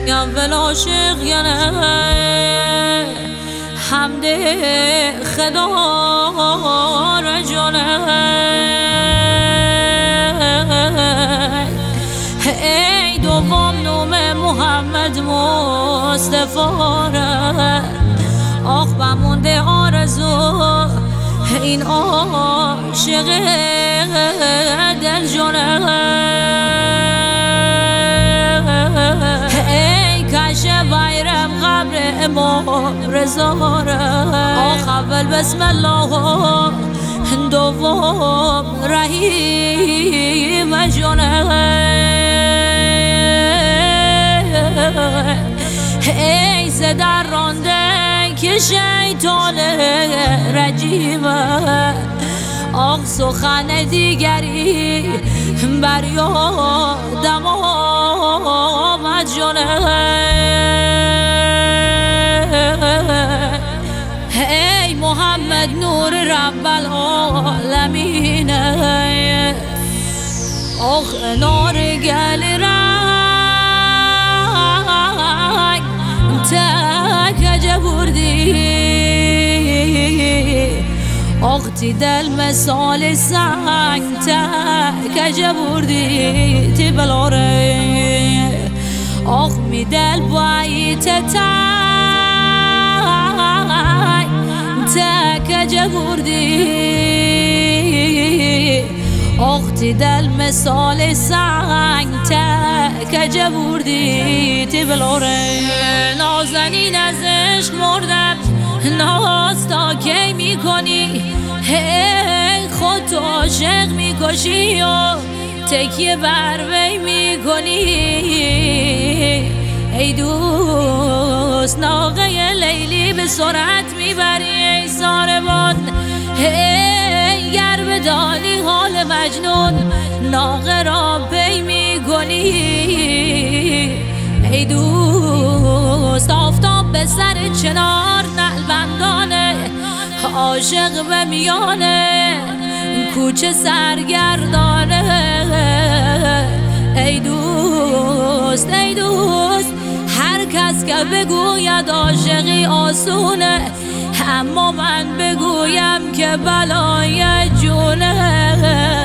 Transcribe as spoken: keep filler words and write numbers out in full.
یا ول عاشق یا نه حمد خدا رجانه ای دوم نوم محمد مصطفی آخ بمونده آرزو این عاشق دل جانه ای کش بیرم قبر امام رضا آخ اول بسم الله دوم رحیم جانه ای زدر رانده که شیطان رجیمه آخ سخن دیگری بر یادم آمد جانه ای محمد نور رب العالمین آخ نار گل رنگ تک بردی آخ تی دل مثال سنگ تک بردی تی بلاره آخ می دل باید تک تک بردی آخ تی دل مثال سنگ تک بردی تی بلاره نازنین از عشق مردم ناز تا کی میکنی ای خود تو عاشق میکشی و تکیه بر وی میکنی ای دوست ناقه لیلی به سرعت میبری ای ساربان ای گر بدانی حال مجنون ناقه را پی میکنی ای دوست آفتاب به سر چنار نعلبندانه عاشق به میانه کوچه سرگردانه ای دوست ای دوست هر کس که بگوید عاشقی آسونه اما من بگویم که بلای جونه